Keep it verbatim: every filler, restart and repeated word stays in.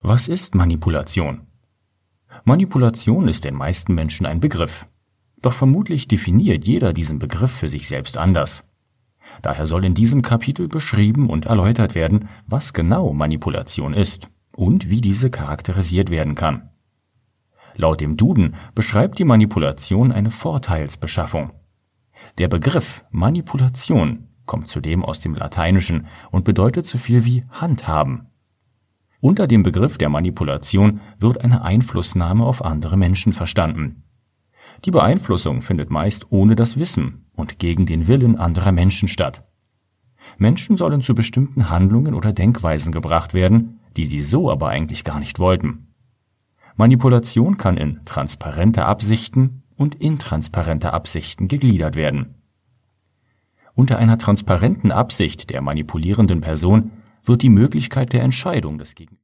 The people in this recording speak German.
Was ist Manipulation? Manipulation ist den meisten Menschen ein Begriff. Doch vermutlich definiert jeder diesen Begriff für sich selbst anders. Daher soll in diesem Kapitel beschrieben und erläutert werden, was genau Manipulation ist und wie diese charakterisiert werden kann. Laut dem Duden beschreibt die Manipulation eine Vorteilsbeschaffung. Der Begriff Manipulation kommt zudem aus dem Lateinischen und bedeutet so viel wie handhaben. Unter dem Begriff der Manipulation wird eine Einflussnahme auf andere Menschen verstanden. Die Beeinflussung findet meist ohne das Wissen und gegen den Willen anderer Menschen statt. Menschen sollen zu bestimmten Handlungen oder Denkweisen gebracht werden, die sie so aber eigentlich gar nicht wollten. Manipulation kann in transparente Absichten und intransparente Absichten gegliedert werden. Unter einer transparenten Absicht der manipulierenden Person wird die Möglichkeit der Entscheidung des Gegenübers